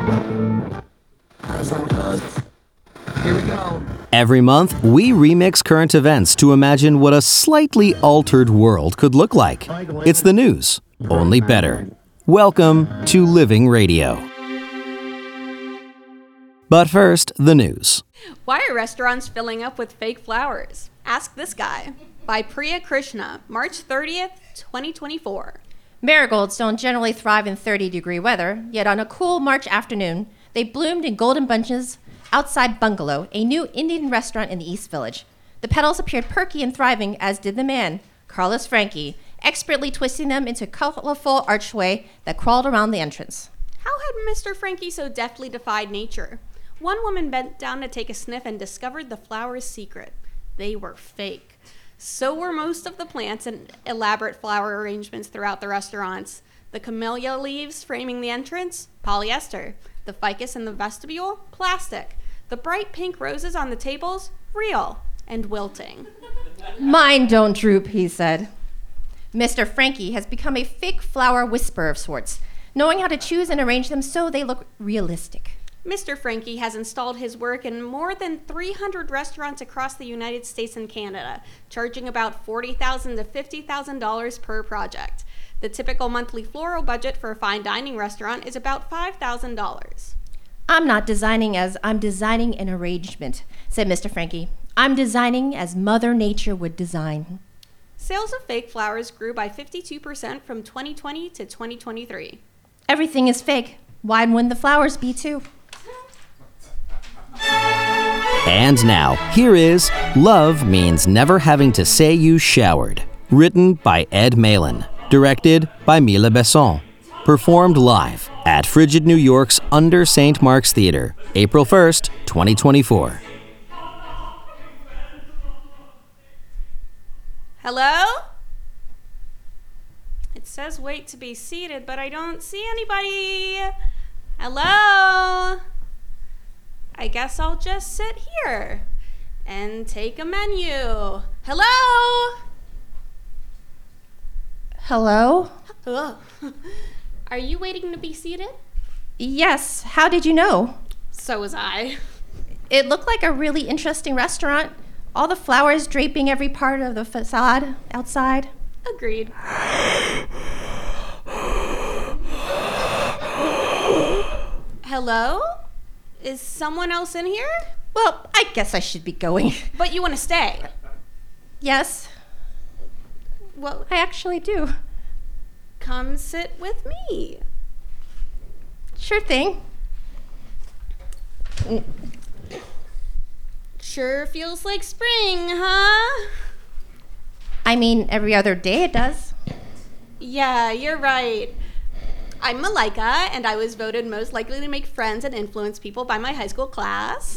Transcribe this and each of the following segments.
Here we go. Every month, we remix current events to imagine what a slightly altered world could look like. It's the news, only better. Welcome to Living Radio. But first, the news. Why are restaurants filling up with fake flowers? Ask This Guy by Priya Krishna, March 30th, 2024. Marigolds don't generally thrive in 30-degree weather, yet on a cool March afternoon, they bloomed in golden bunches outside Bungalow, a new Indian restaurant in the East Village. The petals appeared perky and thriving, as did the man, Carlos Frankie, expertly twisting them into a colorful archway that crawled around the entrance. How had Mr. Frankie so deftly defied nature? One woman bent down to take a sniff and discovered the flowers' secret. They were fake. So were most of the plants and elaborate flower arrangements throughout the restaurants. The camellia leaves framing the entrance, polyester. The ficus in the vestibule, plastic. The bright pink roses on the tables, real and wilting. Mine don't droop, he said. Mr. Frankie has become a fake flower whisperer of sorts, knowing how to choose and arrange them so they look realistic. Mr. Frankie has installed his work in more than 300 restaurants across the United States and Canada, charging about $40,000 to $50,000 per project. The typical monthly floral budget for a fine dining restaurant is about $5,000. I'm not designing as I'm designing an arrangement, said Mr. Frankie. I'm designing as Mother Nature would design. Sales of fake flowers grew by 52% from 2020 to 2023. Everything is fake. Why wouldn't the flowers be too? And now, here is Love Means Never Having to Say You Showered, written by Ed Malin, directed by Mila Besson, performed live at Frigid New York's Under St. Mark's Theater, April 1st, 2024. Hello? It says wait to be seated, but I don't see anybody. Hello? I guess I'll just sit here and take a menu. Hello? Hello? Ugh. Are you waiting to be seated? Yes. How did you know? So was I. It looked like a really interesting restaurant. All the flowers draping every part of the facade outside. Agreed. Hello? Is someone else in here? Well, I guess I should be going. But you want to stay? Yes, Well, I actually do. come sit with me. Sure thing. Sure feels like spring, huh? I mean, every other day it does. Yeah, you're right. I'm Malika, and I was voted most likely to make friends and influence people by my high school class.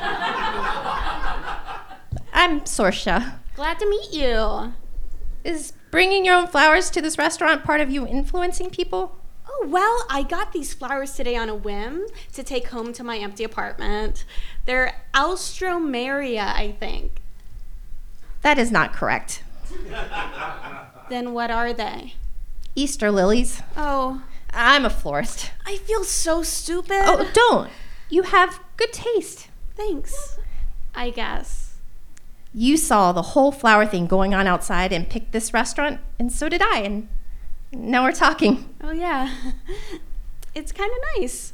I'm Sorsha. Glad to meet you. Is bringing your own flowers to this restaurant part of you influencing people? Oh, well, I got these flowers today on a whim to take home to my empty apartment. They're Alstroemeria, I think. That is not correct. Then what are they? Easter lilies. Oh, I'm a florist. I feel so stupid. Oh, don't. You have good taste. Thanks, I guess. You saw the whole flower thing going on outside and picked this restaurant, and so did I, and now we're talking. Oh, yeah. It's kind of nice.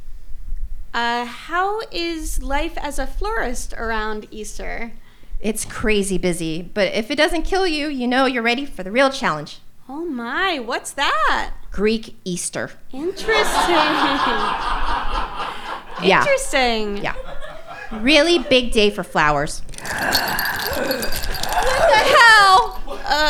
How is life as a florist around Easter? It's crazy busy, but if it doesn't kill you, you know you're ready for the real challenge. Oh my, what's that? Greek Easter. Interesting. Yeah. Interesting. Yeah. Really big day for flowers. What the hell?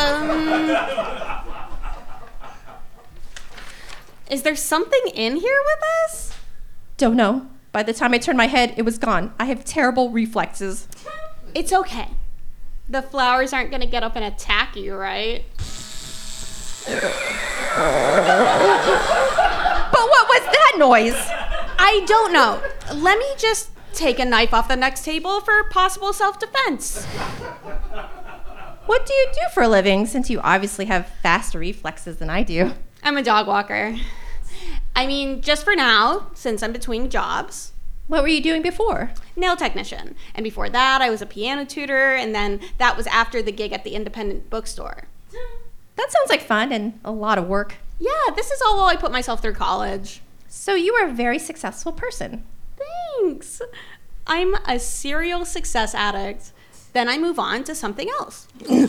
Is there something in here with us? Don't know. By the time I turned my head, it was gone. I have terrible reflexes. It's okay. The flowers aren't gonna get up and attack you, right? But what was that noise? I don't know. Let me just take a knife off the next table for possible self-defense. What do you do for a living, since you obviously have faster reflexes than I do? I'm a dog walker. I mean, just for now, since I'm between jobs. What were you doing before? Nail technician. And before that, I was a piano tutor, and then that was after the gig at the independent bookstore. That sounds like fun and a lot of work. Yeah, this is all while I put myself through college. So you are a very successful person. Thanks. I'm a serial success addict. Then I move on to something else. I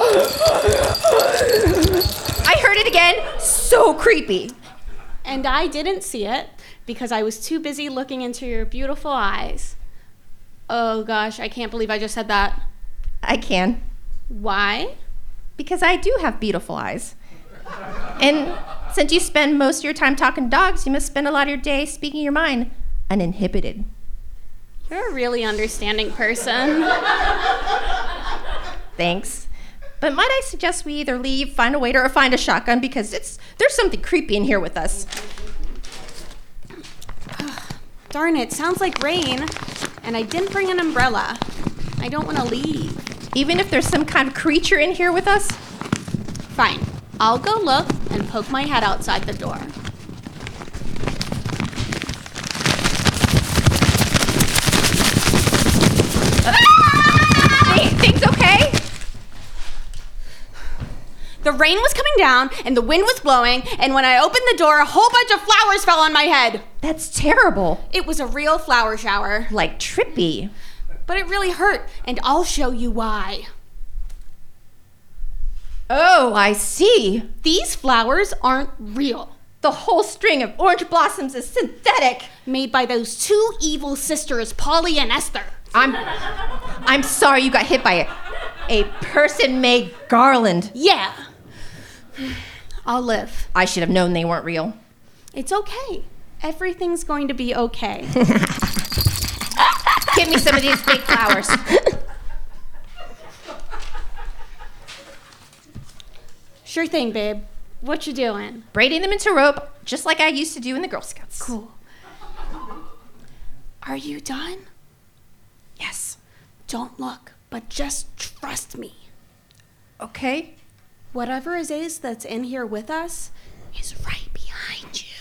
heard it again. So creepy. And I didn't see it because I was too busy looking into your beautiful eyes. Oh gosh, I can't believe I just said that. I can. Why? Because I do have beautiful eyes. And since you spend most of your time talking to dogs, you must spend a lot of your day speaking your mind, uninhibited. You're a really understanding person. Thanks. But might I suggest we either leave, find a waiter, or find a shotgun, because there's something creepy in here with us. Darn it, sounds like rain. And I didn't bring an umbrella. I don't want to leave. Even if there's some kind of creature in here with us? Fine. I'll go look and poke my head outside the door. Things okay? The rain was coming down and the wind was blowing, and when I opened the door, a whole bunch of flowers fell on my head. That's terrible. It was a real flower shower. Like trippy. But it really hurt, and I'll show you why. Oh, I see. These flowers aren't real. The whole string of orange blossoms is synthetic. Made by those two evil sisters, Polly and Esther. I'm sorry you got hit by a person-made garland. Yeah. I'll live. I should have known they weren't real. It's okay. Everything's going to be okay. Give me some of these fake flowers. Sure thing, babe. What you doing? Braiding them into rope, just like I used to do in the Girl Scouts. Cool. Are you done? Yes. Don't look, but just trust me. Okay. Whatever it is that's in here with us is right behind you.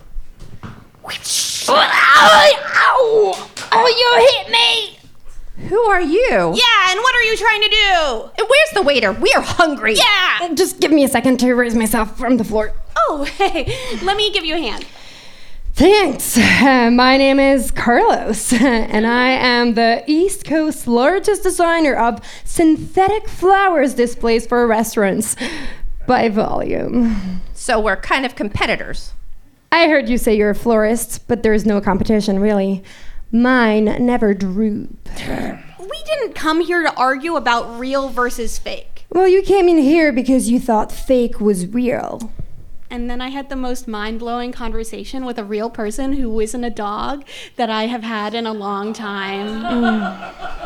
Ow! Oh, you hit me! Who are you? Yeah, and what are you trying to do? And where's the waiter? We are hungry. Yeah! Just give me a second to raise myself from the floor. Oh, hey, let me give you a hand. Thanks. My name is Carlos, and I am the East Coast's largest designer of synthetic flowers displays for restaurants by volume. So we're kind of competitors. I heard you say you're a florist, but there's no competition, really. Mine never droop. We didn't come here to argue about real versus fake. Well, you came in here because you thought fake was real. And then I had the most mind-blowing conversation with a real person who isn't a dog that I have had in a long time.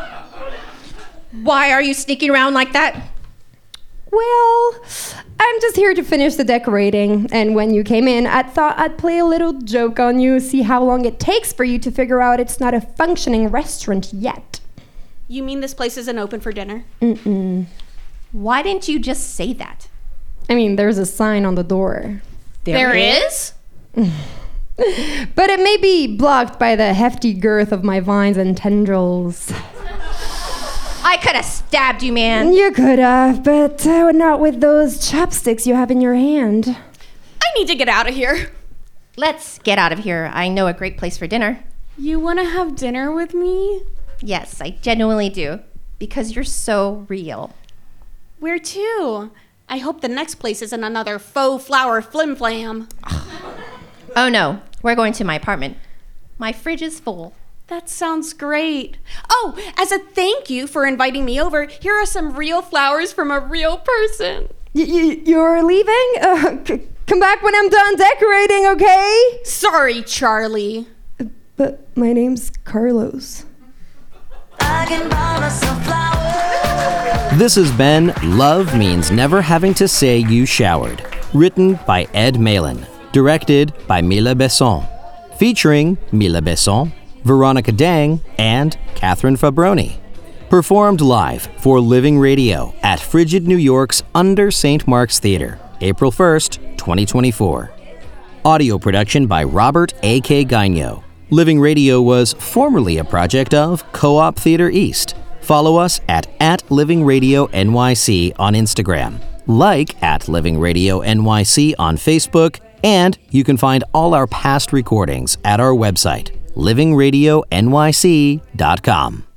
Why are you sneaking around like that? Well, I'm just here to finish the decorating, and when you came in, I thought I'd play a little joke on you, see how long it takes for you to figure out it's not a functioning restaurant yet. You mean this place isn't open for dinner? Mm-mm. Why didn't you just say that? I mean, there's a sign on the door. There is? But it may be blocked by the hefty girth of my vines and tendrils. I could have stabbed you, man. You could have, but not with those chopsticks you have in your hand. I need to get out of here. Let's get out of here. I know a great place for dinner. You want to have dinner with me? Yes, I genuinely do. Because you're so real. Where to? I hope the next place isn't another faux flower flim-flam. Oh no, we're going to my apartment. My fridge is full. That sounds great. Oh, as a thank you for inviting me over, here are some real flowers from a real person. You're leaving? Come back when I'm done decorating, okay? Sorry, Charlie. But my name's Carlos. This has been Love Means Never Having to Say You Showered, written by Ed Malin, directed by Mila Besson, featuring Mila Besson, Veronica Dang, and Catherine Fabroni. Performed live for Living Radio at Frigid New York's Under St. Mark's Theater, April 1st, 2024. Audio production by Robert A.K. Gaino. Living Radio was formerly a project of Co-op Theater East. Follow us at Living Radio NYC on Instagram, like at Living Radio NYC on Facebook, and you can find all our past recordings at our website, livingradionyc.com.